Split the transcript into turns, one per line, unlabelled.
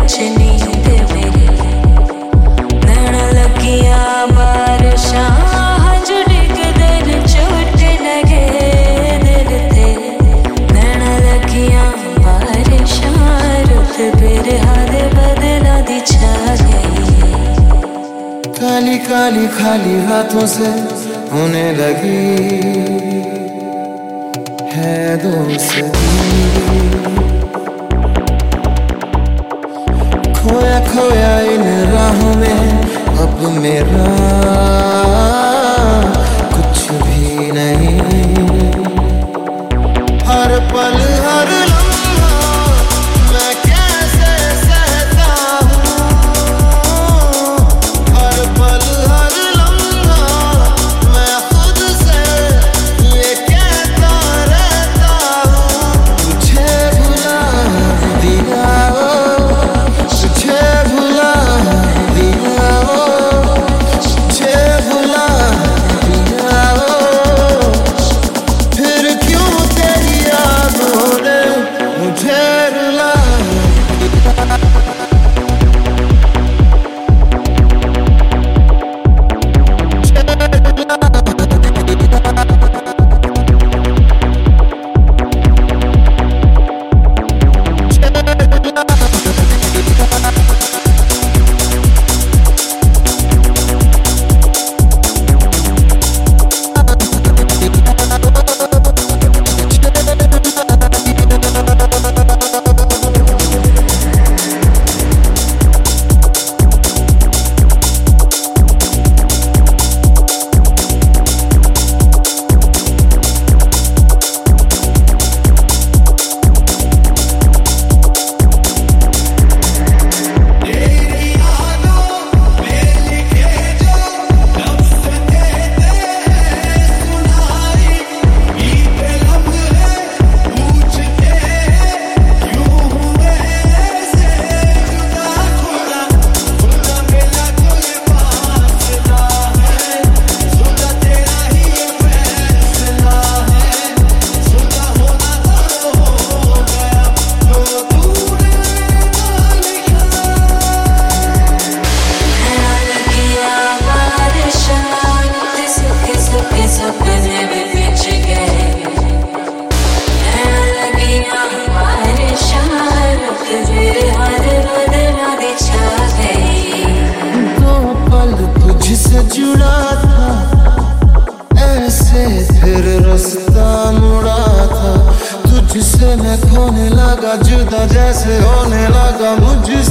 बिच नींद मेरी नैन लगियां बारिशां हंज डिगदे न चोट लगे दिल ते नैन लगियां बारिशां रुत बिरहा दे बदला दी छा गई
काली काली खाली रातों से होने लगी है दोस्ती खोया खोया इन राहों में अब मेरा कुछ भी नहीं हर पल हर लम्हा मैं कैसे सहता हूँ हर पल हर लम्हा मैं खुद से ये कहता रहता हूँ तुझे भुला दिया तुझे भुला दिया तुझे भुला दिया फिर क्यों तेरी यादों ने मुझे रुला तुझसे जुड़ा था ऐसे फिर रास्ता मुड़ा था तुझसे मैं खोने लगा जुदा जैसे होने लगा मुझसे